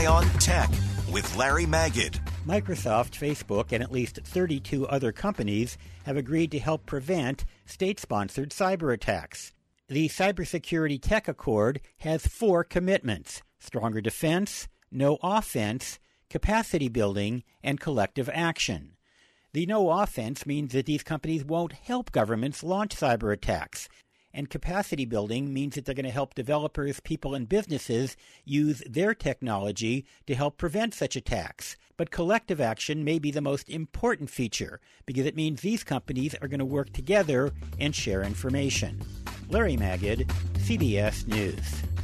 Eye on Tech with Larry Magid. Microsoft, Facebook, and at least 32 other companies have agreed to help prevent state-sponsored cyber attacks. The Cybersecurity Tech Accord has 4 commitments: stronger defense, no offense, capacity building, and collective action. The no offense means that these companies won't help governments launch cyber attacks. And capacity building means that they're going to help developers, people, and businesses use their technology to help prevent such attacks. But collective action may be the most important feature because it means these companies are going to work together and share information. Larry Magid, CBS News.